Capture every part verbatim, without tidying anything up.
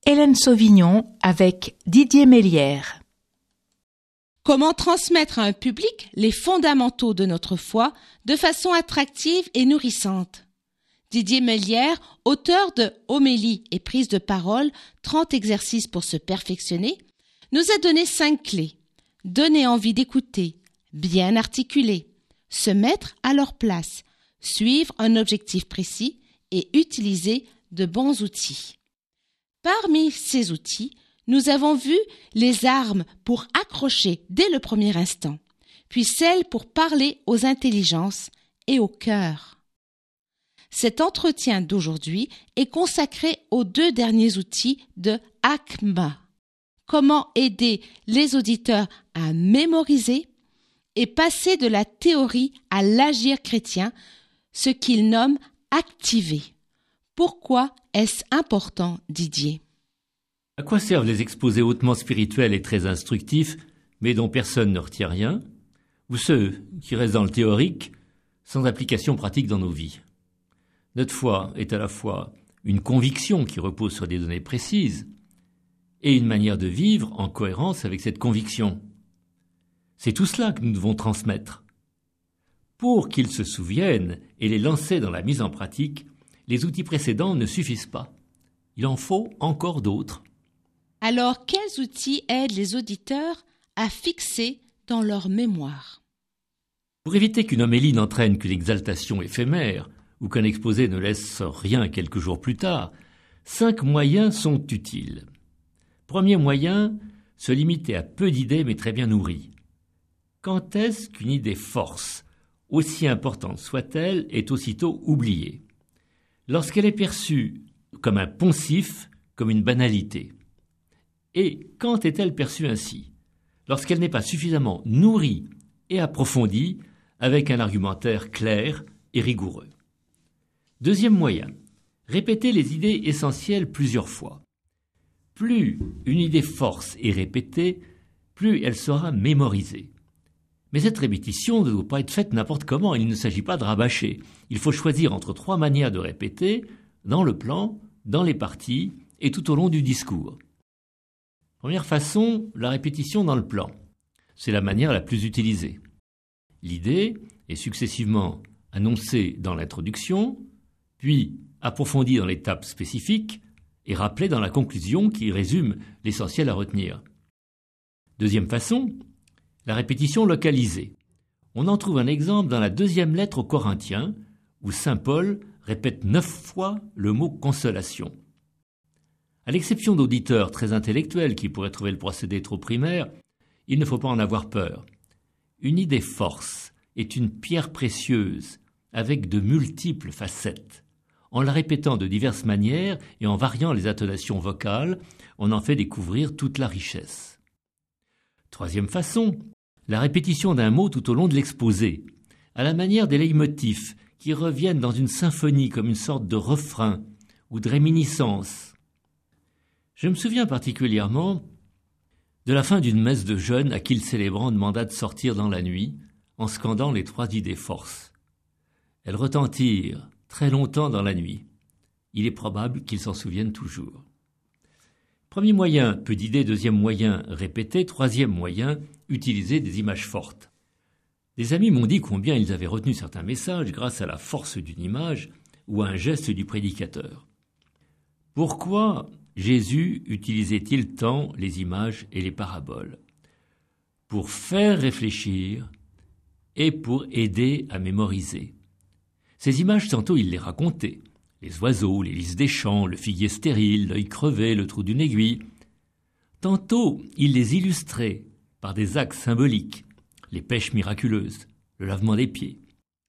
Hélène Sauvignon avec Didier Mélière. Comment transmettre à un public les fondamentaux de notre foi de façon attractive et nourrissante? Didier Mélière, auteur de Homélie et prise de parole, trente exercices pour se perfectionner, nous a donné cinq clés. Donner envie d'écouter, bien articuler, se mettre à leur place, suivre un objectif précis et utiliser de bons outils. Parmi ces outils, nous avons vu les armes pour accrocher dès le premier instant, puis celles pour parler aux intelligences et au cœur. Cet entretien d'aujourd'hui est consacré aux deux derniers outils de A C M A. Comment aider les auditeurs à mémoriser et passer de la théorie à l'agir chrétien, ce qu'il nomme activer. Pourquoi est-ce important, Didier? À quoi servent les exposés hautement spirituels et très instructifs, mais dont personne ne retient rien, ou ceux qui restent dans le théorique, sans application pratique dans nos vies? Notre foi est à la fois une conviction qui repose sur des données précises et une manière de vivre en cohérence avec cette conviction. C'est tout cela que nous devons transmettre. Pour qu'ils se souviennent et les lancer dans la mise en pratique, les outils précédents ne suffisent pas. Il en faut encore d'autres. Alors, quels outils aident les auditeurs à fixer dans leur mémoire? Pour éviter qu'une homélie n'entraîne qu'une exaltation éphémère, ou qu'un exposé ne laisse rien quelques jours plus tard, cinq moyens sont utiles. Premier moyen, se limiter à peu d'idées mais très bien nourries. Quand est-ce qu'une idée force, aussi importante soit-elle, est aussitôt oubliée? Lorsqu'elle est perçue comme un poncif, comme une banalité. Et quand est-elle perçue ainsi? Lorsqu'elle n'est pas suffisamment nourrie et approfondie, avec un argumentaire clair et rigoureux. Deuxième moyen, répéter les idées essentielles plusieurs fois. Plus une idée force est répétée, plus elle sera mémorisée. Mais cette répétition ne doit pas être faite n'importe comment, il ne s'agit pas de rabâcher. Il faut choisir entre trois manières de répéter, dans le plan, dans les parties et tout au long du discours. Première façon, la répétition dans le plan. C'est la manière la plus utilisée. L'idée est successivement annoncée dans l'introduction, puis approfondie dans l'étape spécifique et rappelée dans la conclusion qui résume l'essentiel à retenir. Deuxième façon, la répétition localisée. On en trouve un exemple dans la deuxième lettre aux Corinthiens, où saint Paul répète neuf fois le mot « consolation ». À l'exception d'auditeurs très intellectuels qui pourraient trouver le procédé trop primaire, il ne faut pas en avoir peur. Une idée force est une pierre précieuse avec de multiples facettes. En la répétant de diverses manières et en variant les intonations vocales, on en fait découvrir toute la richesse. Troisième façon, la répétition d'un mot tout au long de l'exposé, à la manière des leitmotifs qui reviennent dans une symphonie comme une sorte de refrain ou de réminiscence. Je me souviens particulièrement de la fin d'une messe de jeûne à qui le célébrant demanda de sortir dans la nuit en scandant les trois idées forces. Elles retentirent très longtemps dans la nuit. Il est probable qu'ils s'en souviennent toujours. Premier moyen, peu d'idées. Deuxième moyen, répéter. Troisième moyen, utiliser des images fortes. Des amis m'ont dit combien ils avaient retenu certains messages grâce à la force d'une image ou à un geste du prédicateur. Pourquoi Jésus utilisait-il tant les images et les paraboles? Pour faire réfléchir et pour aider à mémoriser. Ces images, tantôt il les racontait. Les oiseaux, les lys des champs, le figuier stérile, l'œil crevé, le trou d'une aiguille. Tantôt il les illustrait par des actes symboliques, les pêches miraculeuses, le lavement des pieds.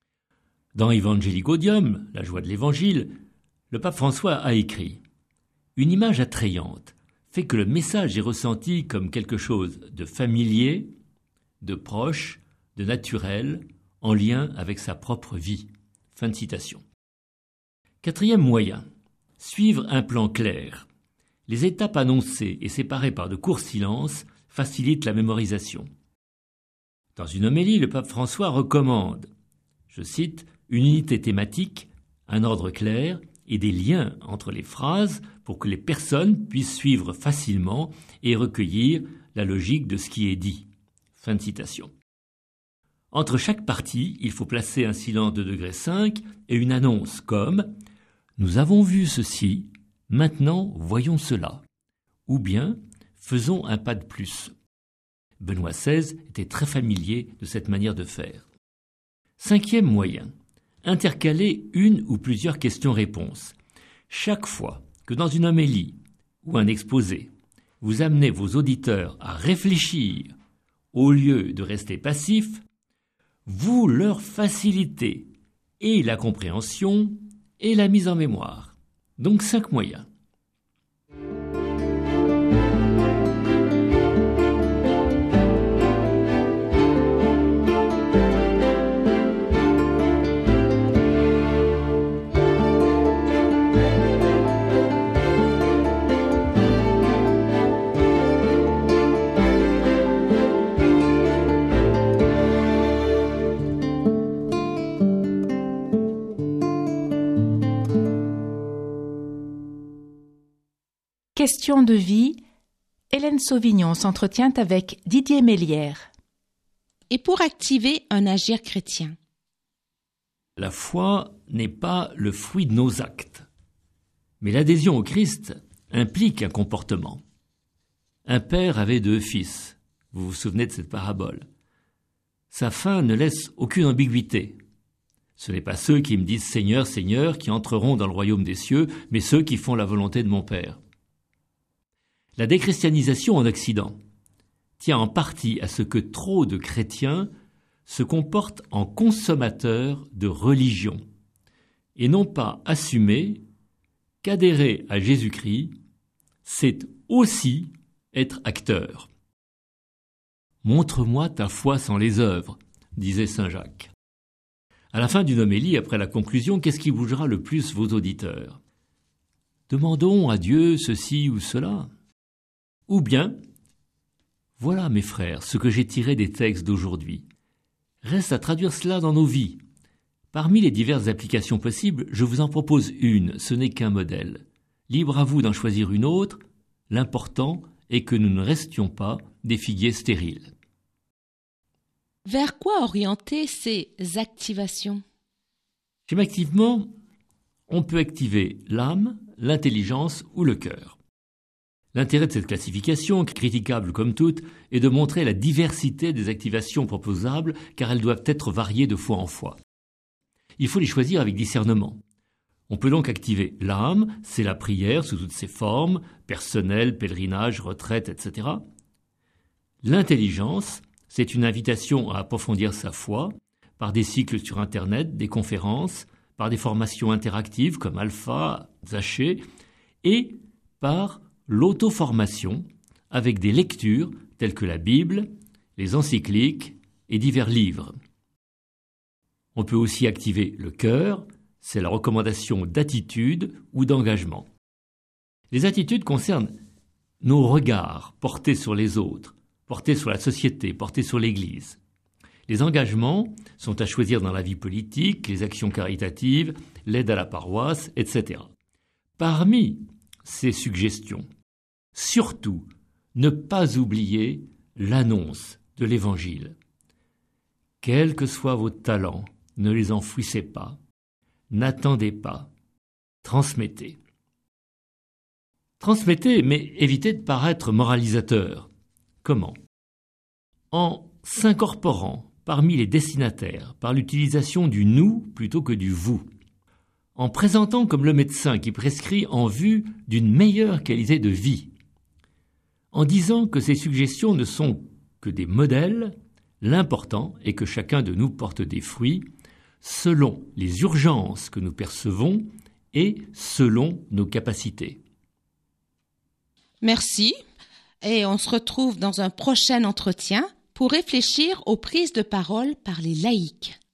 Dans Evangelii Gaudium, la joie de l'Évangile, le pape François a écrit « Une image attrayante fait que le message est ressenti comme quelque chose de familier, de proche, de naturel, en lien avec sa propre vie. » Fin de citation. Quatrième moyen, suivre un plan clair. Les étapes annoncées et séparées par de courts silences facilitent la mémorisation. Dans une homélie, le pape François recommande, je cite, une unité thématique, un ordre clair et des liens entre les phrases pour que les personnes puissent suivre facilement et recueillir la logique de ce qui est dit. Fin de citation. Entre chaque partie, il faut placer un silence de degré cinq et une annonce comme « Nous avons vu ceci, maintenant voyons cela » ou bien « Faisons un pas de plus ». Benoît seize était très familier de cette manière de faire. Cinquième moyen, intercaler une ou plusieurs questions-réponses. Chaque fois que dans une homélie ou un exposé, vous amenez vos auditeurs à réfléchir au lieu de rester passifs, vous leur facilitez et la compréhension et la mise en mémoire. Donc cinq moyens. Question de vie, Hélène Sauvignon s'entretient avec Didier Mélière. Et pour activer un agir chrétien. La foi n'est pas le fruit de nos actes, mais l'adhésion au Christ implique un comportement. Un père avait deux fils, vous vous souvenez de cette parabole. Sa fin ne laisse aucune ambiguïté. Ce n'est pas ceux qui me disent « Seigneur, Seigneur » qui entreront dans le royaume des cieux, mais ceux qui font la volonté de mon Père. La déchristianisation en Occident tient en partie à ce que trop de chrétiens se comportent en consommateurs de religion et n'ont pas assumé qu'adhérer à Jésus-Christ, c'est aussi être acteur. « Montre-moi ta foi sans les œuvres », disait saint Jacques. À la fin d'une homélie, après la conclusion, qu'est-ce qui bougera le plus vos auditeurs ? Demandons à Dieu ceci ou cela. Ou bien, voilà mes frères, ce que j'ai tiré des textes d'aujourd'hui. Reste à traduire cela dans nos vies. Parmi les diverses applications possibles, je vous en propose une, ce n'est qu'un modèle. Libre à vous d'en choisir une autre, l'important est que nous ne restions pas des figuiers stériles. Vers quoi orienter ces activations ? Schématiquement, on peut activer l'âme, l'intelligence ou le cœur. L'intérêt de cette classification, critiquable comme toute, est de montrer la diversité des activations proposables car elles doivent être variées de fois en fois. Il faut les choisir avec discernement. On peut donc activer l'âme, c'est la prière sous toutes ses formes, personnelle, pèlerinage, retraite, et cetera. L'intelligence, c'est une invitation à approfondir sa foi par des cycles sur Internet, des conférences, par des formations interactives comme Alpha, Zaché, et par l'auto-formation avec des lectures telles que la Bible, les encycliques et divers livres. On peut aussi activer le cœur, c'est la recommandation d'attitude ou d'engagement. Les attitudes concernent nos regards portés sur les autres, portés sur la société, portés sur l'Église. Les engagements sont à choisir dans la vie politique, les actions caritatives, l'aide à la paroisse, et cetera. Parmi ces suggestions, surtout, ne pas oublier l'annonce de l'Évangile. Quels que soient vos talents, ne les enfouissez pas, n'attendez pas, transmettez. Transmettez, mais évitez de paraître moralisateur. Comment ? En s'incorporant parmi les destinataires par l'utilisation du « nous » plutôt que du « vous », en présentant comme le médecin qui prescrit en vue d'une meilleure qualité de vie, en disant que ces suggestions ne sont que des modèles, l'important est que chacun de nous porte des fruits selon les urgences que nous percevons et selon nos capacités. Merci, et on se retrouve dans un prochain entretien pour réfléchir aux prises de parole par les laïcs.